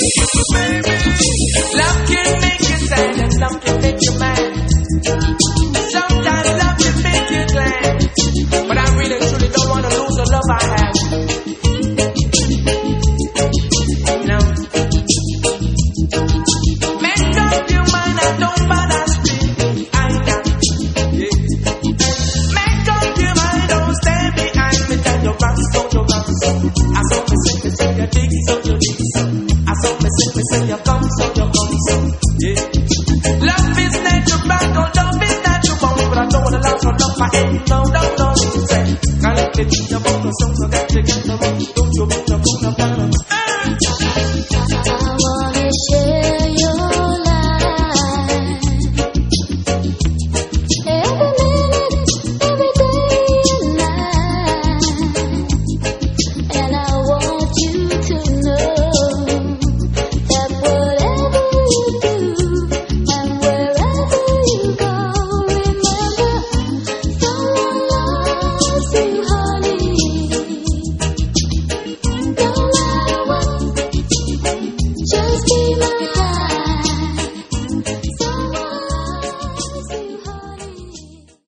Love can make you sad and love can make you mad. Sometimes love can make you glad. But I really truly don't want to lose the love I have. No. Make up your mind, I don't bother speaking. I got yeah. Make up your mind, don't stand behind me. Tell your bounce, so your bounce. I saw me say you dig, so you dig, so. I saw me say you come, so you come, so. Yeah. Love is natural, love is natural, but I don't wanna love for love. I ain't no. Say, can't let me be your bone, so I got to get the money.